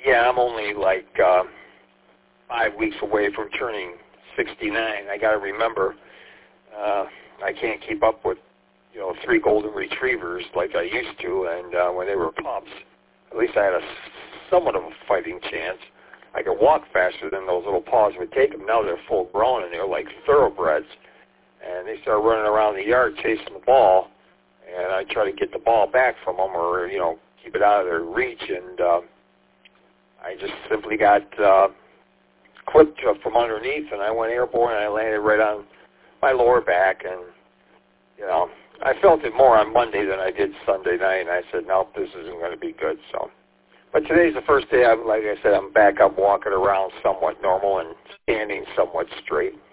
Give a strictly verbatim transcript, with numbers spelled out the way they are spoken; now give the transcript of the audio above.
Yeah, I'm only like uh, five weeks away from turning sixty-nine. I got to remember, uh, I can't keep up with, you know, three golden retrievers like I used to, and uh, when they were pups, at least I had a somewhat of a fighting chance. I could walk faster than those little paws would take them. Now they're full grown, and they're like thoroughbreds, and they start running around the yard chasing the ball, and I try to get the ball back from them or, you know, keep it out of their reach, and uh, I just simply got uh, clipped uh, from underneath, and I went airborne, and I landed right on my lower back, and, you know, I felt it more on Monday than I did Sunday night, and I said, nope, this isn't going to be good. So, but today's the first day, I'm, like I said, I'm back up walking around somewhat normal and standing somewhat straight.